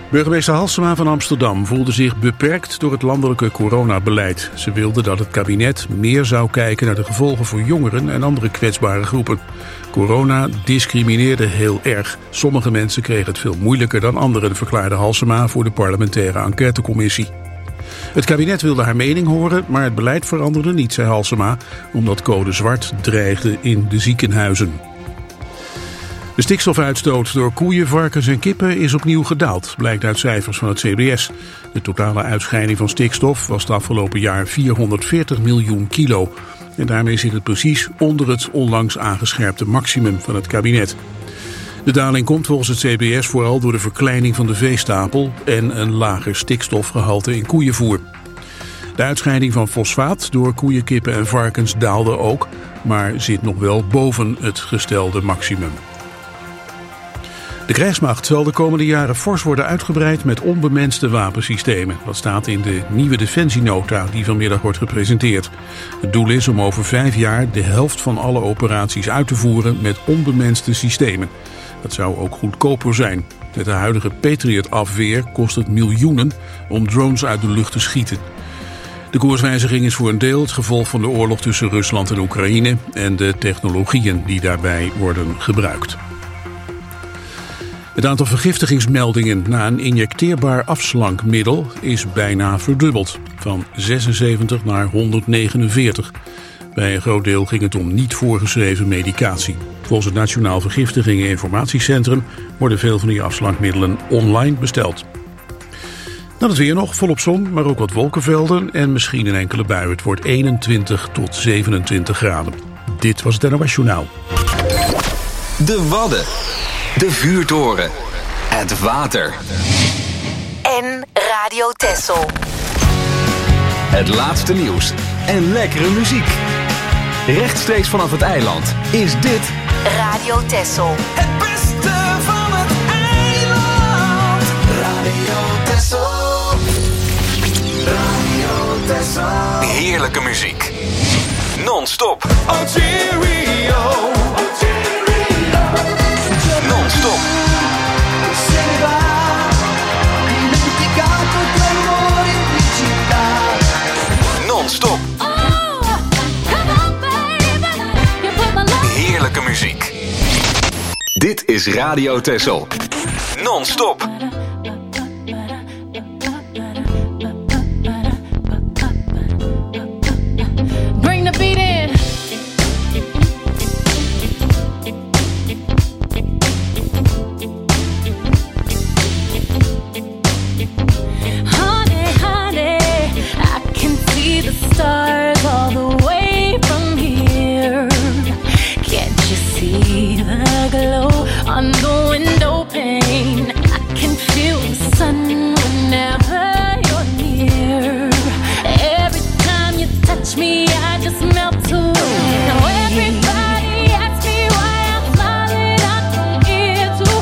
Burgemeester Halsema van Amsterdam voelde zich beperkt door het landelijke coronabeleid. Ze wilde dat het kabinet meer zou kijken naar de gevolgen voor jongeren en andere kwetsbare groepen. Corona discrimineerde heel erg. Sommige mensen kregen het veel moeilijker dan anderen, verklaarde Halsema voor de parlementaire enquêtecommissie. Het kabinet wilde haar mening horen, maar het beleid veranderde niet, zei Halsema, omdat code zwart dreigde in de ziekenhuizen. De stikstofuitstoot door koeien, varkens en kippen is opnieuw gedaald, blijkt uit cijfers van het CBS. De totale uitscheiding van stikstof was het afgelopen jaar 440 miljoen kilo. En daarmee zit het precies onder het onlangs aangescherpte maximum van het kabinet. De daling komt volgens het CBS vooral door de verkleining van de veestapel en een lager stikstofgehalte in koeienvoer. De uitscheiding van fosfaat door koeien, kippen en varkens daalde ook, maar zit nog wel boven het gestelde maximum. De krijgsmacht zal de komende jaren fors worden uitgebreid met onbemenste wapensystemen. Dat staat in de nieuwe defensienota die vanmiddag wordt gepresenteerd. Het doel is om over 5 jaar de helft van alle operaties uit te voeren met onbemenste systemen. Dat zou ook goedkoper zijn. Met de huidige Patriot-afweer kost het miljoenen om drones uit de lucht te schieten. De koerswijziging is voor een deel het gevolg van de oorlog tussen Rusland en Oekraïne en de technologieën die daarbij worden gebruikt. Het aantal vergiftigingsmeldingen na een injecteerbaar afslankmiddel is bijna verdubbeld, van 76 naar 149. Bij een groot deel ging het om niet voorgeschreven medicatie. Volgens het Nationaal Vergiftigingen Informatiecentrum worden veel van die afslankmiddelen online besteld. Dan het weer nog, volop zon, maar ook wat wolkenvelden en misschien een enkele bui. Het wordt 21 tot 27 graden. Dit was het NOS Journaal. De Wadden. De vuurtoren. Het water. En Radio Texel. Het laatste nieuws en lekkere muziek. Rechtstreeks vanaf het eiland is dit Radio Texel. Het beste van het eiland. Radio Texel. Radio Texel. heerlijke muziek. Non-stop. Ontario. Non-stop. Non-stop. Heerlijke muziek. Dit is Radio Texel. Non-stop. Bring the beat in. Honey, honey, I can see the stars all the way from here. Can't you see the glow on the window pane? I can feel the sun whenever you're near. Every time you touch me, I just melt away. Now everybody asks me why I'm smiling out from ear to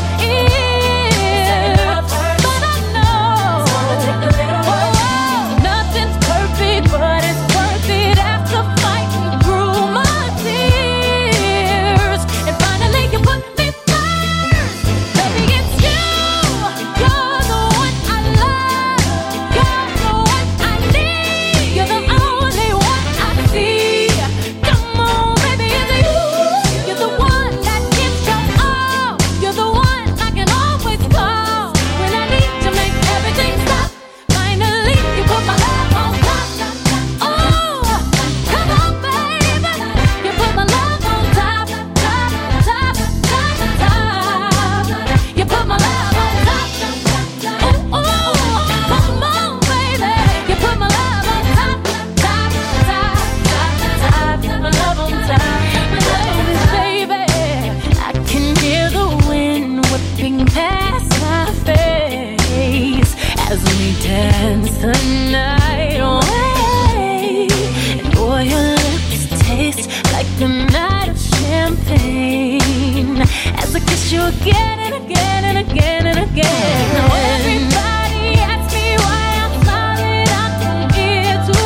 ear, but I know nothing's perfect, but it's worth it after fighting through my tears. And finally you put me first, baby, it's you. You're the one I love, you're the one I need, you're the only one I see. Come on, baby, it's you. You're the one that gives your all, you're the one I can always call when I need to make everything stop. Finally you put my love on top. Oh, come on, baby, you put my love on top, top, top, top, top. You put my love on top. Oh, come on, baby, you put my love on top, top, top, top, top. My love on top, baby. I can hear the wind whipping past my face as we dance the night away. And boy, your lips taste like the night of champagne as I kiss you again and again and again and again. Now everybody asks me why I'm smiling out from ear to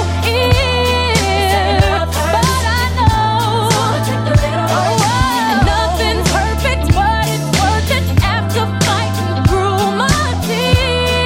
ear, but I know nothing's perfect, but it's worth it after fighting through my tears.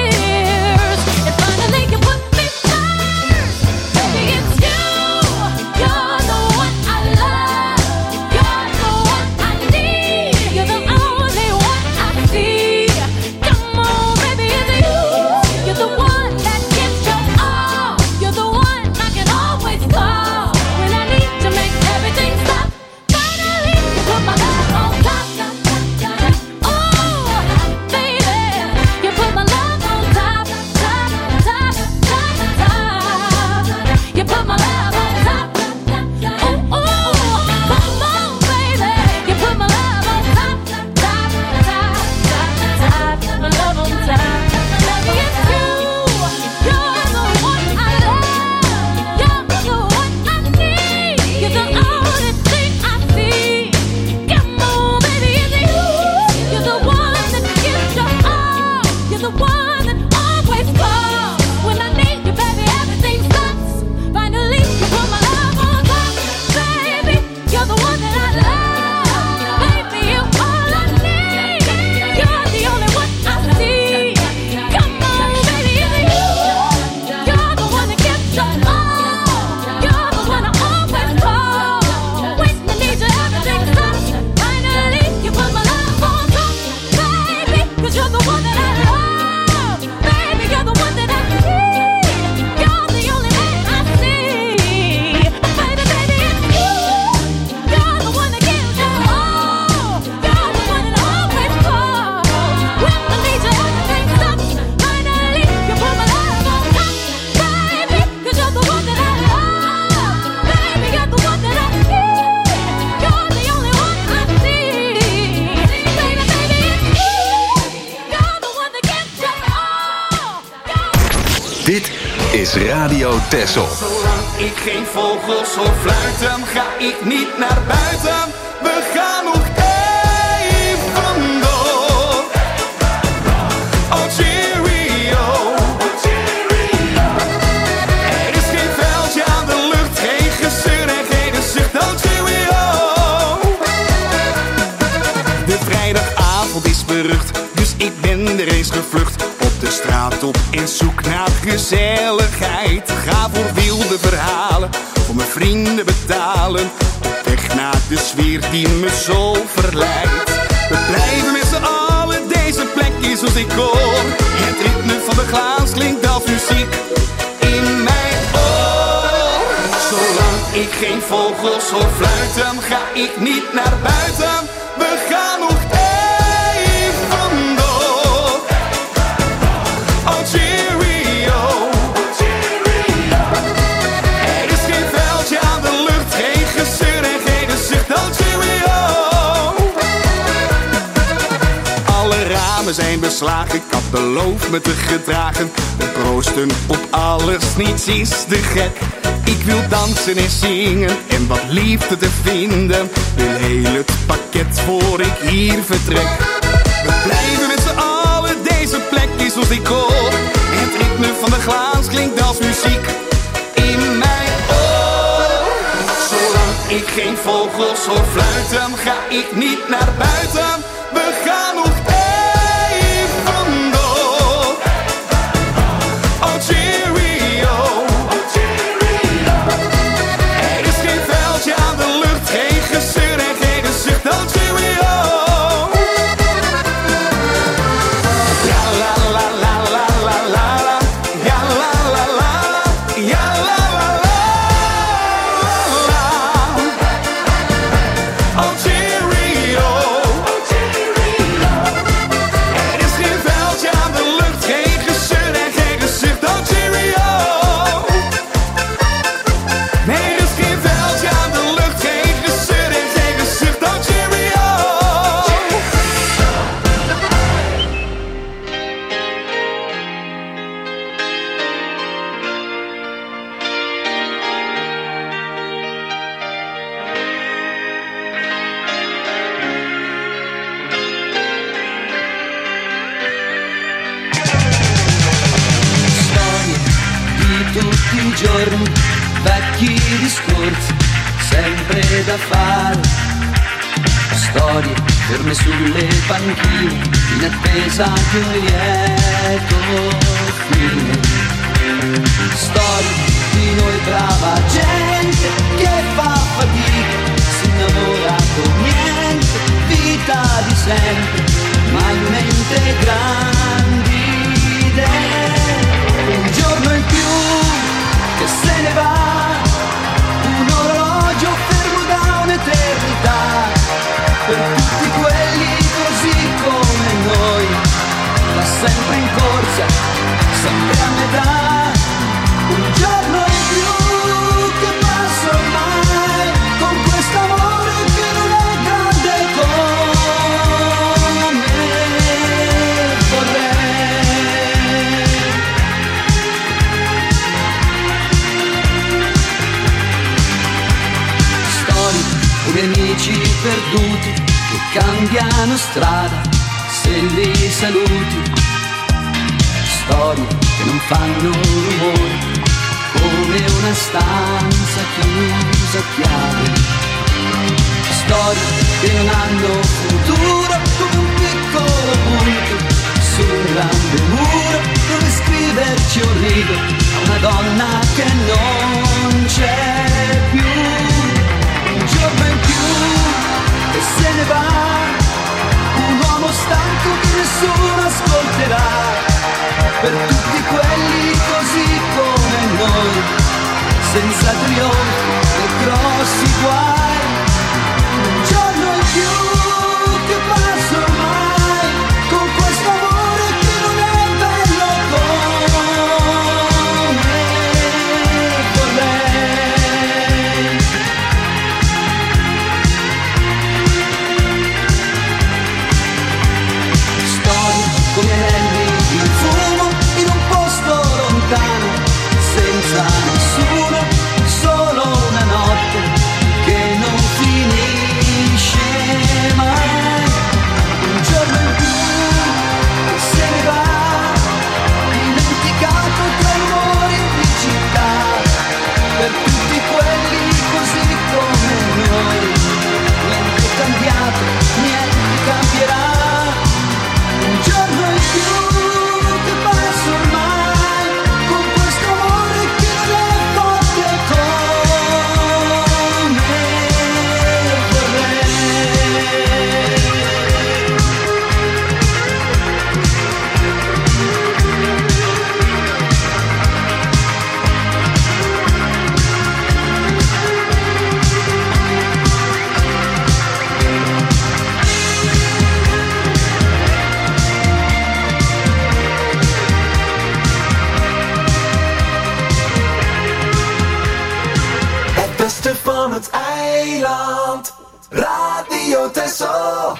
Dit is Radio Texel. Zolang ik geen vogels hoor fluiten, ga ik niet naar buiten. We gaan nog even door. Oh cheerio. Er is geen veldje aan de lucht, geen gezeur en geen gezicht. Oh cheerio. De vrijdagavond is berucht, dus ik ben er eens gevlucht. Op de straat op en zoek naar gezelligheid. Ga voor wilde verhalen, voor mijn vrienden betalen. Op weg naar de sfeer die me zo verleidt. We blijven met z'n allen, deze plek is als ik hoor. Het ritme van de glaas klinkt als muziek in mijn oor. Zolang ik geen vogels hoor fluiten, ga ik niet naar buiten. We gaan nog even door. Oh cheerio. Er is geen veldje aan de lucht, geen gezeur en geen gezicht. Oh cheerio. Alle ramen zijn beslagen, ik had beloofd me te gedragen. We proosten op alles, niets is te gek. Ik wil dansen en zingen en wat liefde te vinden. Wil heel het pakket voor ik hier vertrek. We blijven met z'n allen, deze plek is als ik hoor. Het ritme van de glaas klinkt als muziek in mijn oor. Zolang ik geen vogels hoor fluiten, ga ik niet naar buiten. We gaan nog even door. Oh cheerio. Er is geen veldje aan de lucht, geen gezeur en geen gezicht. Oh cheerio. Ja la la la la la la la. Ja la la la la. Ja la la la la. Oh cheerio. Er is geen veldje aan de lucht, geen gezeur en geen gezicht. Oh cheerio. Nee, er is geen veldje aan de lucht, geen gezeur en geen gezicht. Oh cheerio. Storie di tutti i giorni, vecchi discorsi, sempre da fare. Storie ferme sulle panchine, in attesa di un lieto fine. Storie di noi brava gente che fa fatica, si innamora con niente, vita di sempre, ma in mente grandi idee. Un giorno in più che se ne va, un orologio fermo da un'eternità. Per tutti quelli così come noi, va sempre in corsa, sempre a metà. Un giorno in più che passa ormai, con quest'amore che non è grande come vorrei. Storie come amici perduti che cambiano strada se li saluti. Storie che non fanno rumore, come una stanza chiusa a chiave. Storie che non hanno futuro, come un piccolo punto su un grande muro dove scriverci un rigo a una donna che non c'è più. Un giorno in più che se ne va, un uomo stanco che nessuno ascolterà. Per tutti quelli così come noi, senza trionfi e grossi guai. Un giorno in più che passa ormai, con questo amore che non è bello come vorrei. Storie come anelli di fumo in un posto lontano, van het eiland. Radio Texel.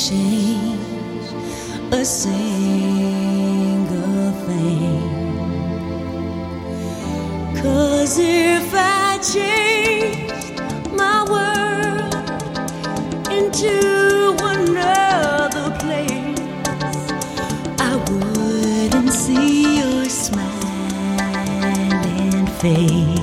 change a single thing. 'Cause if I changed my world into another place, I wouldn't see your smiling face.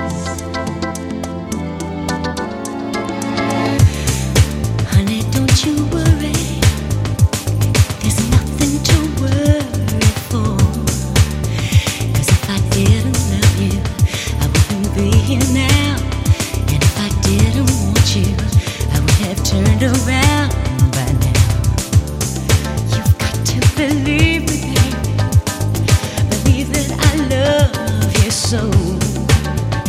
Honey, don't you worry, there's nothing to worry for. 'Cause if I didn't love you, I wouldn't be here now. And if I didn't want you, I would have turned around by now. You've got to believe me, babe. Believe that I love you so.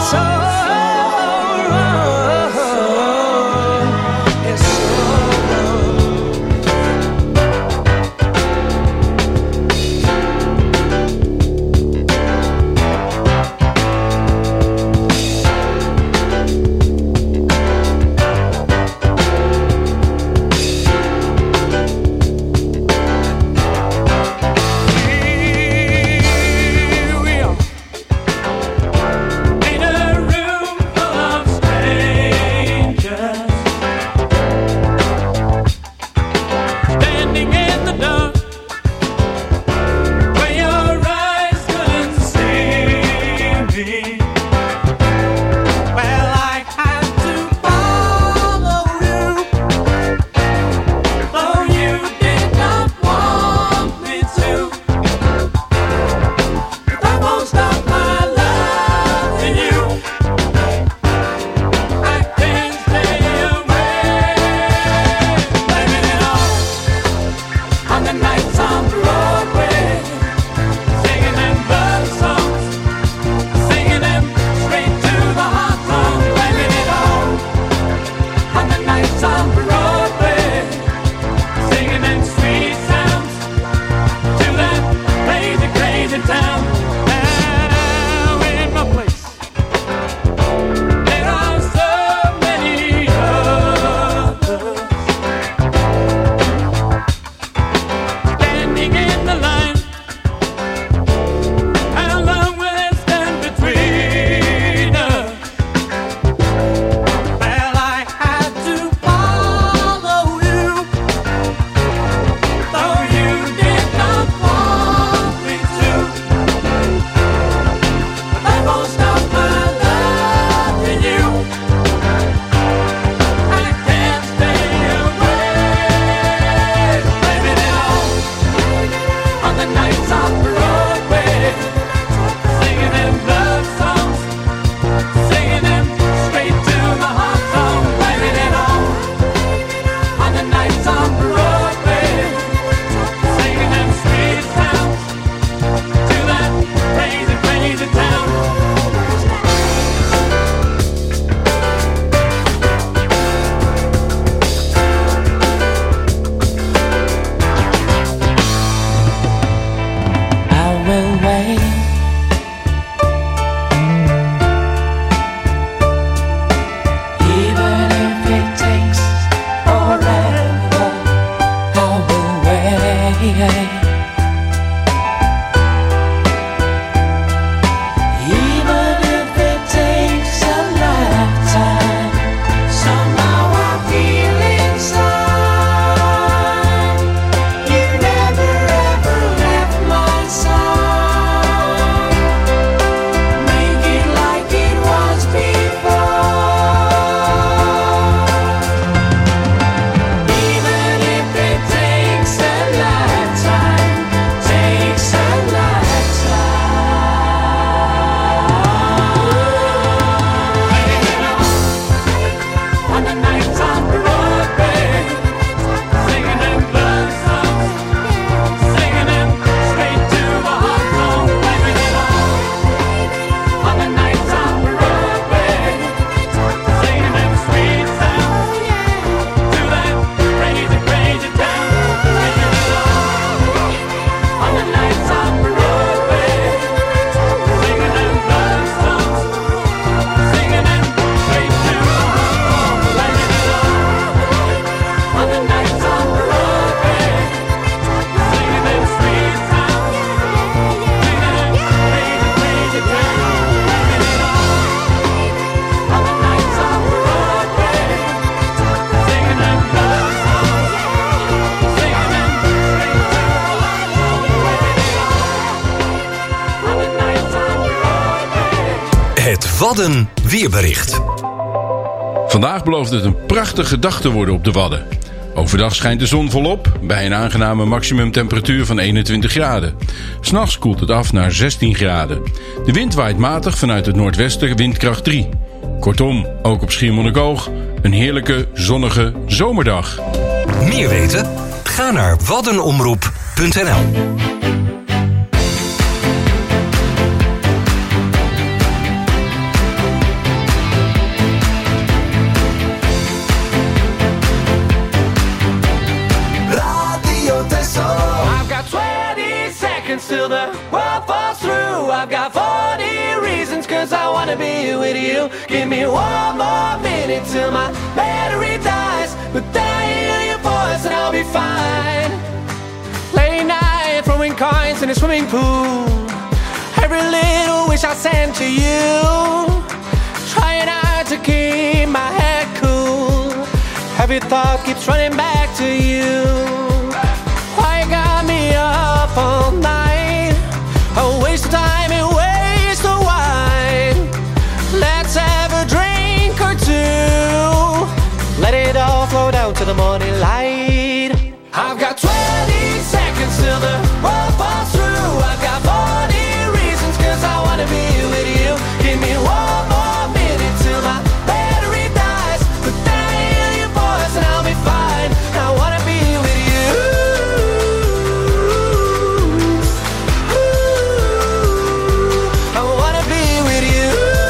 Wadden weerbericht. Vandaag belooft het een prachtige dag te worden op de Wadden. Overdag schijnt de zon volop, bij een aangename maximumtemperatuur van 21 graden. 's Nachts koelt het af naar 16 graden. De wind waait matig vanuit het noordwesten, windkracht 3. Kortom, ook op Schiermonnikoog, een heerlijke, zonnige zomerdag. Meer weten? Ga naar waddenomroep.nl. be with you. Give me one more minute till my battery dies, but then I hear your voice and I'll be fine. Late night throwing coins in a swimming pool, every little wish I send to you, trying hard to keep my head cool. Every thought keeps running back to you. Why you got me up all night? A waste of time and waste of wine. Let's have a drink or two, let it all flow down to the morning light. I've got 20 seconds till the world falls through. I've got 40 reasons cause I wanna be with you. Give me one more minute till my battery dies, but then I hear your voice and I'll be fine. I wanna be with you. I wanna be with you.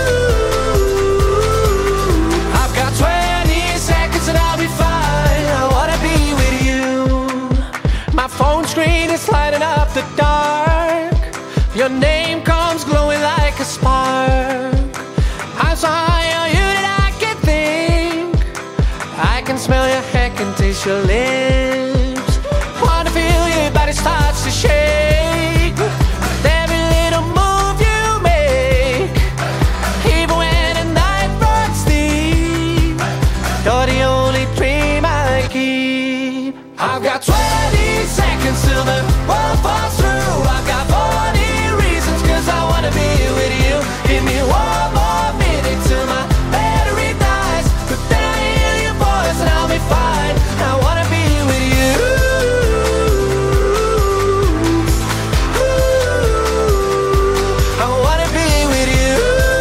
I've got 20 seconds and I'll be fine. I wanna be with you. My phone screen is lighting up the dark. Your name comes glowing like a spark. I'm so high on you that I can think. I can smell your hair, can taste your lips. Wanna feel your body starts to shake with every little move you make. Even when the night runs deep, you're the only dream I keep. I've got 20 seconds till the world falls through. I've got 40 reasons cause I wanna be with you. Give me one more minute till my battery dies, but then I hear your voice and I'll be fine. I wanna be with you. I wanna be with you.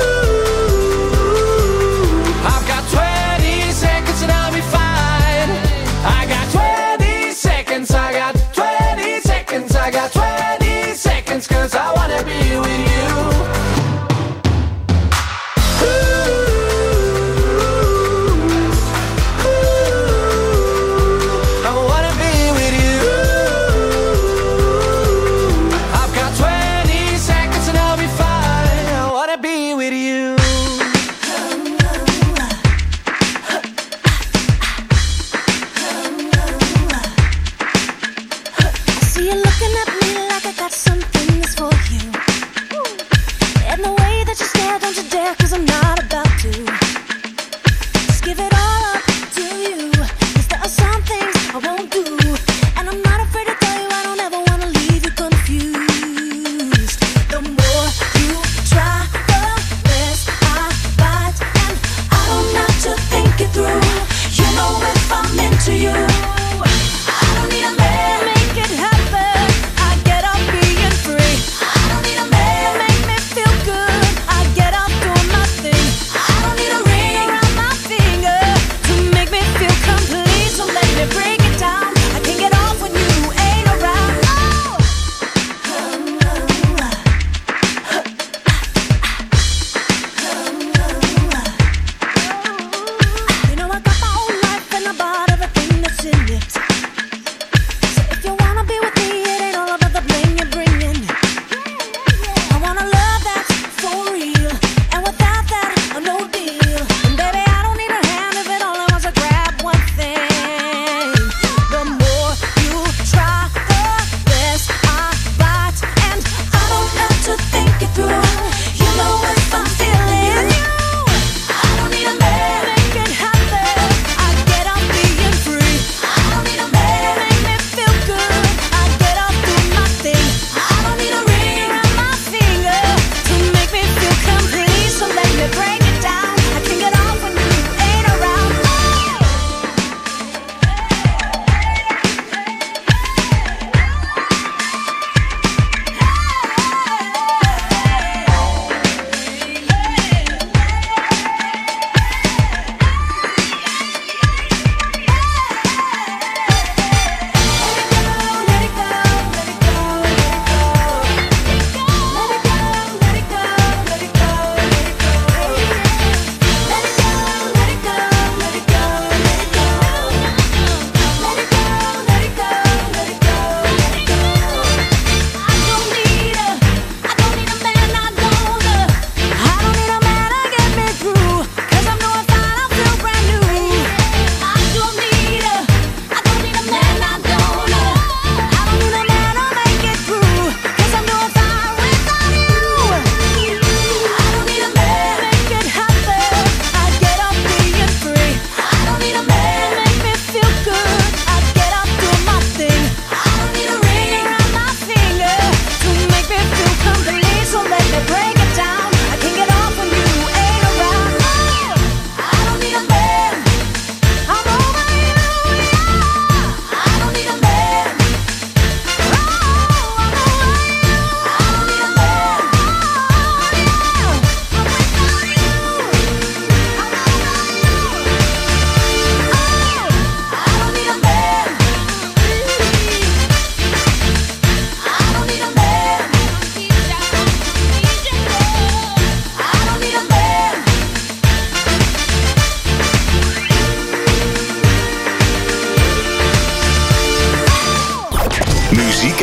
I've got 20 seconds and I'll be fine. I got 20 seconds, I got 20 seconds, I got 20 seconds cause I wanna be with you. I wanna be with you. I've got 20 seconds and I'll be fine. I wanna be with you. See you looking at me like I got something that's for you. And the way that you stare, don't you dare, cause I'm not about to. Just give it all up to you, cause there are some things I won't do. And I'm not afraid to tell you I don't ever wanna leave you confused. The more you try, the less I bite. And I don't have to think it through. You know if I'm into you, I don't need a man, make it happen. I get up being free. I don't need a man, make me feel good. I get up doing my thing.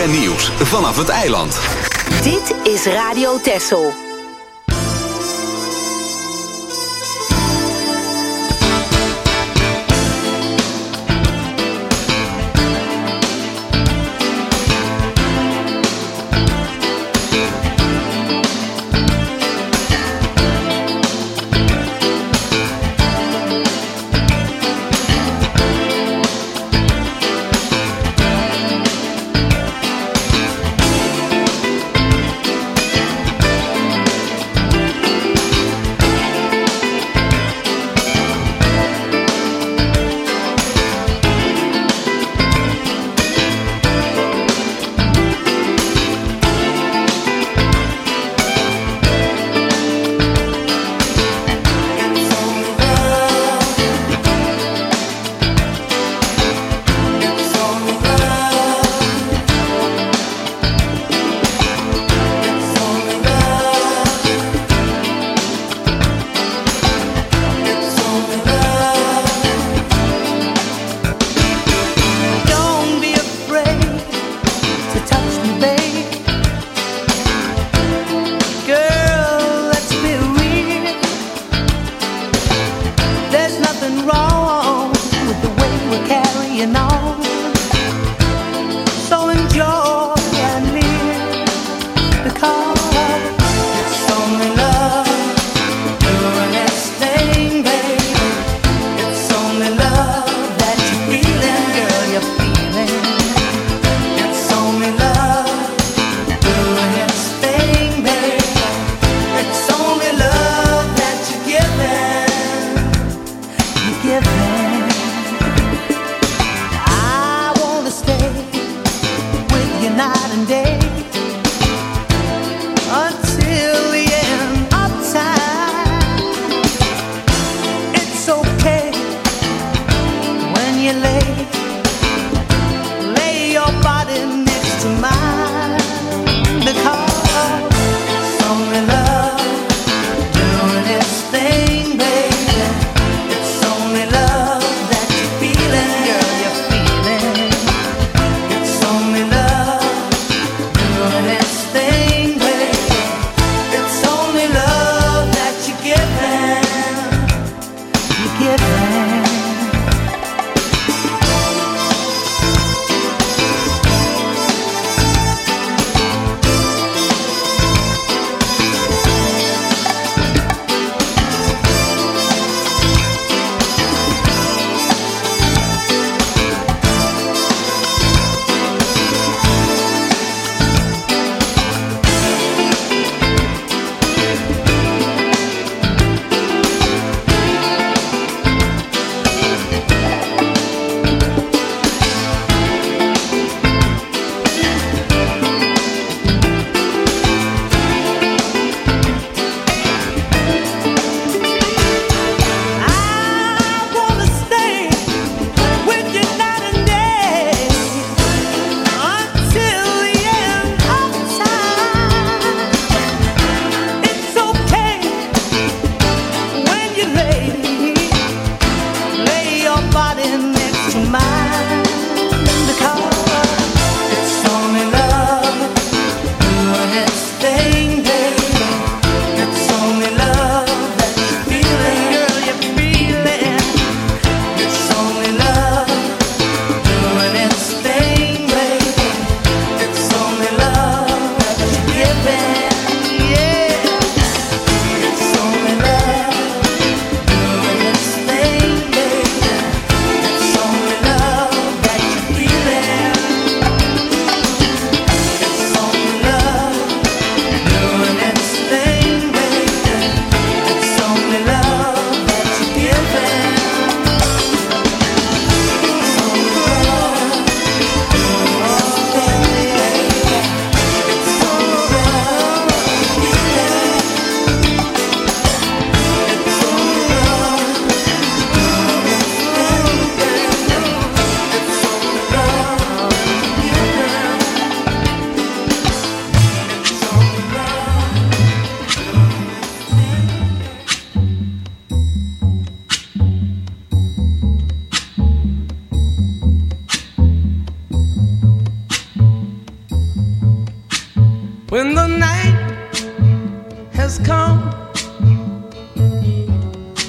en nieuws vanaf het eiland. Dit is Radio Texel.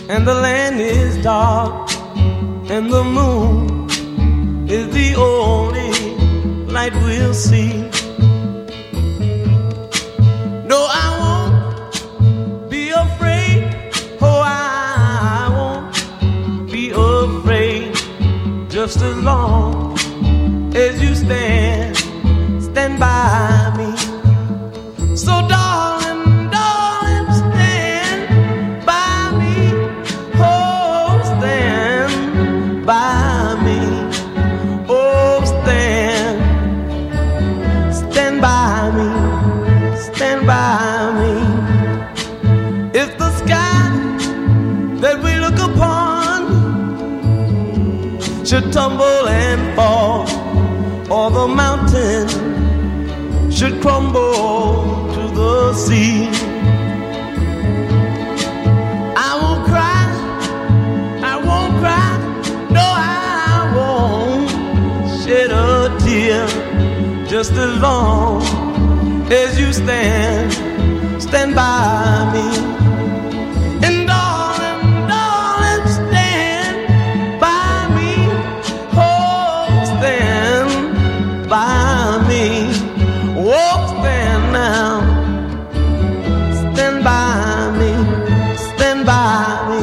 and the land is dark, and the moon is the only light we'll see. No, I won't be afraid. Oh, I won't be afraid. Just as long as you stand by me. So darling, darling, stand by me. Oh, stand by me. Oh, stand by me. Stand by me. If the sky that we look upon should tumble and fall, or the mountain should crumble to the sea, I won't cry, no, I won't shed a tear, just as long as you stand by me. And darling, darling, stand by me. Oh, stand by me. Oh, stand now. Stand by me. Stand by me.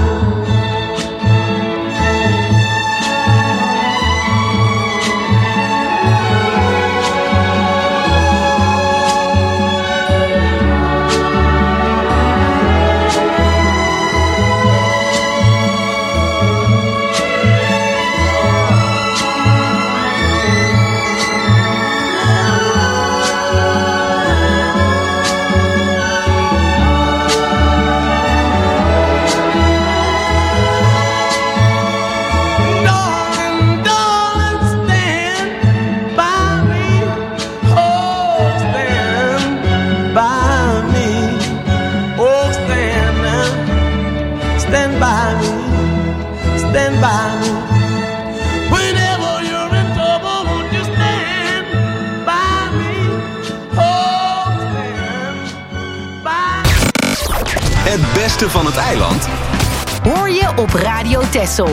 Het beste van het eiland hoor je op Radio Texel.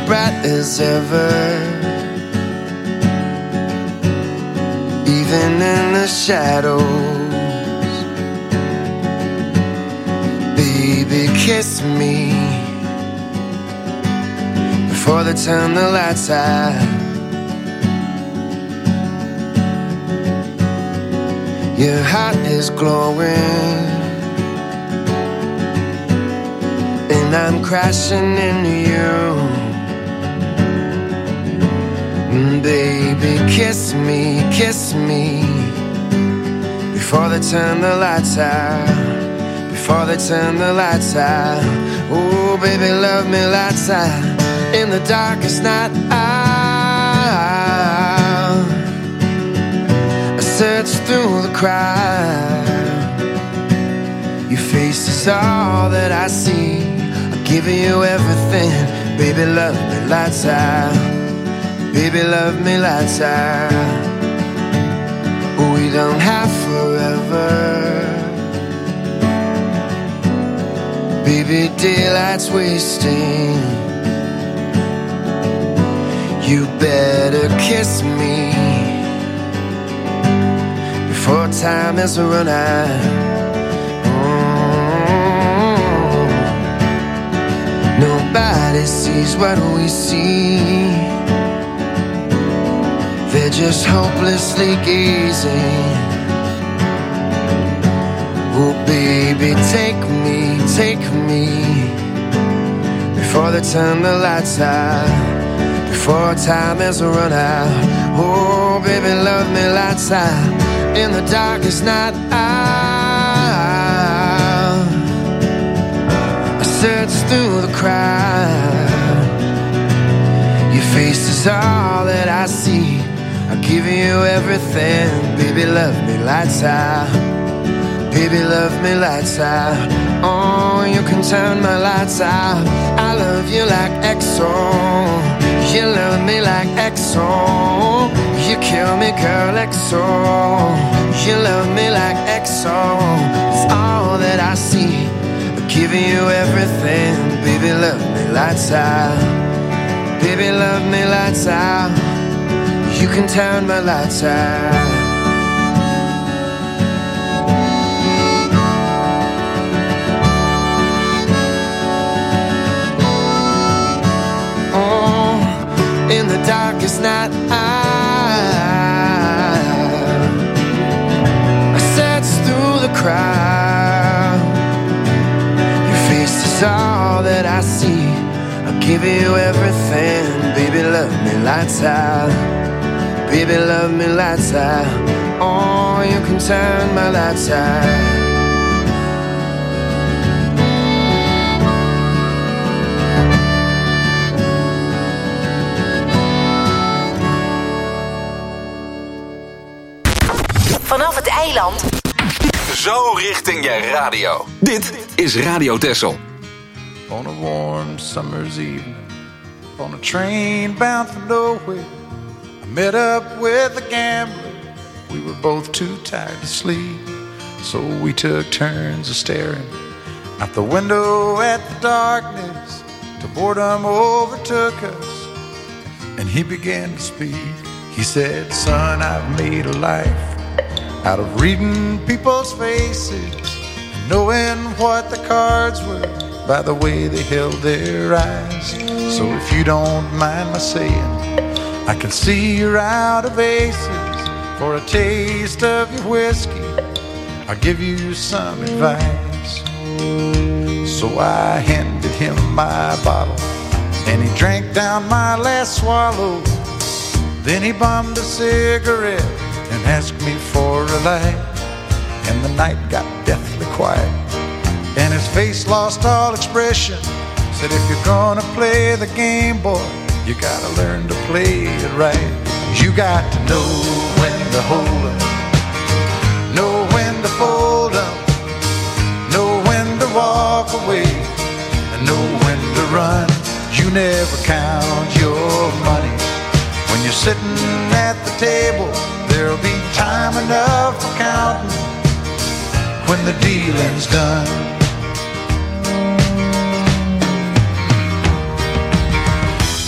bright as ever, even in the shadows. Baby, kiss me before they turn the lights out. Your heart is glowing, and I'm crashing into you. Baby, kiss me before they turn the lights out. Before they turn the lights out. Oh, baby, love me lights out. In the darkest night out, I search through the crowd. Your face is all that I see. I'll give you everything. Baby, love me lights out. Baby, love me lights out. We don't have forever. Baby, daylight's wasting. You better kiss me before time has run out. Nobody sees what we see. They're just hopelessly gazing. Oh, baby, take me before they turn the lights out. Before time has run out. Oh, baby, love me lights out. In the darkest night out, I search through the crowd. Your face is all that I see. I'll give you everything. Baby, love me lights out. Baby, love me lights out. Oh, you can turn my lights out. I love you like XO. You love me like XO. You kill me, girl, XO. You love me like XO. It's all that I see. I'm giving you everything. Baby, love me lights out. Baby, love me lights out. You can turn my lights out. In the darkest night I search through the crowd. Your face is all that I see. I'll give you everything. Baby, love me lights out. Baby, love me lights out. Oh, you can turn my lights out. Vanaf het eiland. Zo richting je radio. Dit is Radio Texel. On a warm summer's evening, on a train bound for nowhere, I met up with a gambler. We were both too tired to sleep, so we took turns of staring out the window at the darkness till boredom overtook us, and he began to speak. He said, son, I've made a life out of reading people's faces and knowing what the cards were by the way they held their eyes. So if you don't mind my saying, I can see you're out of aces. For a taste of your whiskey, I'll give you some advice. So I handed him my bottle and he drank down my last swallow. Then he bummed a cigarette and asked me for a light, and the night got deathly quiet, and his face lost all expression. Said, if you're gonna play the game, boy, you gotta learn to play it right. You got to know when to hold up, know when to fold up, know when to walk away, and know when to run. You never count your money when you're sitting at the table. There'll be time enough for counting when the dealing's done.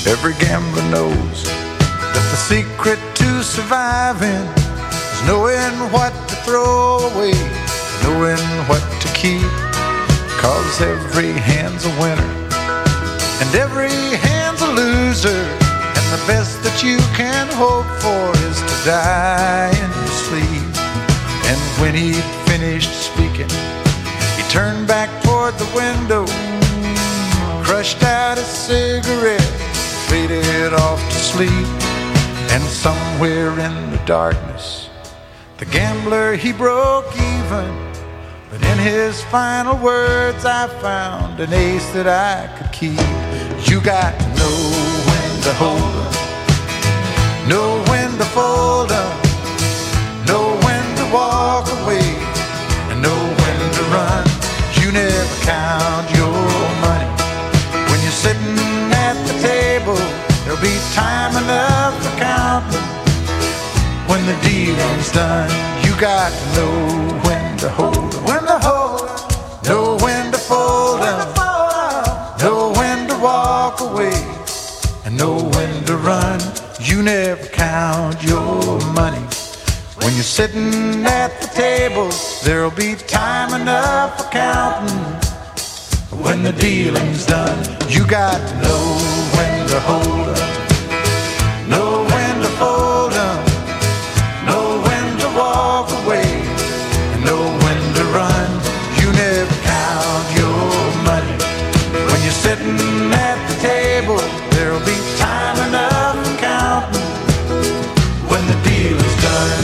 Every gambler knows that the secret to surviving is knowing what to throw away, knowing what to keep. 'Cause every hand's a winner and every hand's a loser, and the best that you can hope for is to die in your sleep. And when he'd finished speaking, he turned back toward the window, crushed out a cigarette, faded off to sleep. And somewhere in the darkness, the gambler, he broke even. But in his final words, I found an ace that I could keep. You got to know when to hold up, know when to fold up, know when to walk away, and know when to run. You never count your money when you're sitting at the table. There'll be time enough for counting when the dealing's done. You got to know when to hold up, when to hold up, know when to fold up, know when to walk away, and know when to run. You never count your money when you're sitting at the table. There'll be time enough for counting when the dealing's done. You got to know when to hold up, know when to fold up, know when to walk away, and know when to run. You never count your money when you're sitting at the table. There'll be time enough for counting when the deal is done.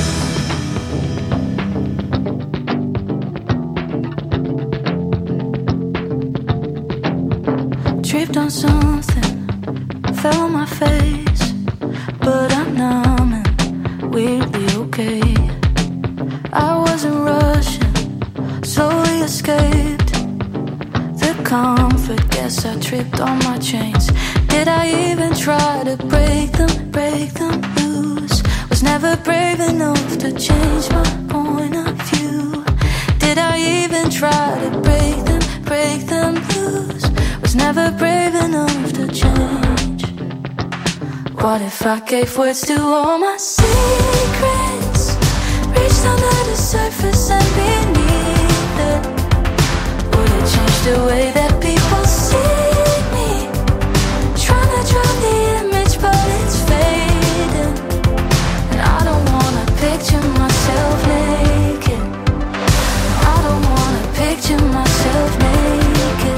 Tripped on something, fell on my face, but I'm numb and weirdly okay. I wasn't rushing, slowly escaped the comfort. Guess I tripped on my chains. Did I even try to break them loose? Was never brave enough to change my point of view. Did I even try to break them loose? Was never brave enough to change. What if I gave words to all my secrets? Reached under the surface and beneath it. Would it change the way that people see me? Trying to draw the image but it's fading. And I don't wanna picture myself naked. I don't wanna picture myself naked.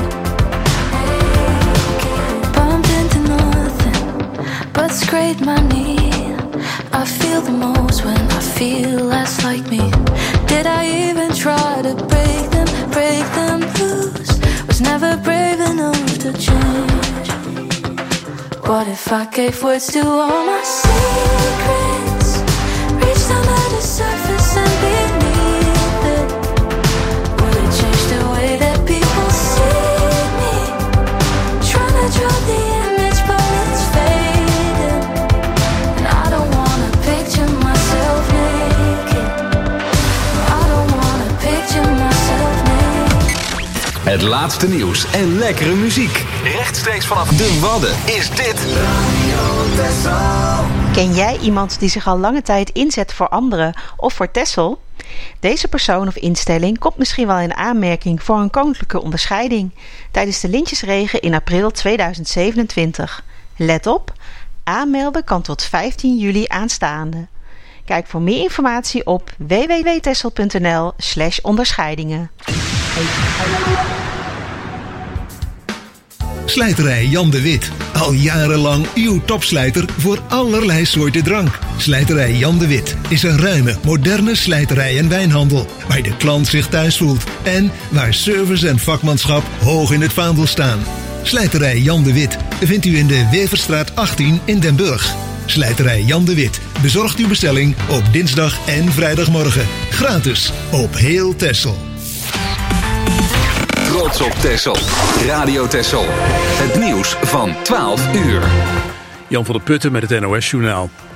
Bumped into nothing but scraped my knee. I feel the most when I feel less like me. Did I even try to break them loose? Was never brave enough to change. What if I gave words to all my secrets? Reached under the surface and beneath it. Would it change the way that people see me? Trying to draw the image but it's fading. And I don't wanna picture myself naked. I don't wanna picture myself naked. Het laatste nieuws en lekkere muziek. Rechtstreeks vanaf de Wadden is dit Radio Texel. Ken jij iemand die zich al lange tijd inzet voor anderen of voor Texel? Deze persoon of instelling komt misschien wel in aanmerking voor een koninklijke onderscheiding tijdens de Lintjesregen in april 2027. Let op, aanmelden kan tot 15 juli aanstaande. Kijk voor meer informatie op www.texel.nl/onderscheidingen. Slijterij Jan de Wit. Al jarenlang uw topslijter voor allerlei soorten drank. Slijterij Jan de Wit is een ruime, moderne slijterij en wijnhandel waar de klant zich thuis voelt en waar service en vakmanschap hoog in het vaandel staan. Slijterij Jan de Wit vindt u in de Weverstraat 18 in Den Burg. Slijterij Jan de Wit bezorgt uw bestelling op dinsdag en vrijdagmorgen. Gratis op heel Texel. Trots op Texel. Radio Texel. Het nieuws van 12 uur. Jan van der Putten met het NOS-journaal.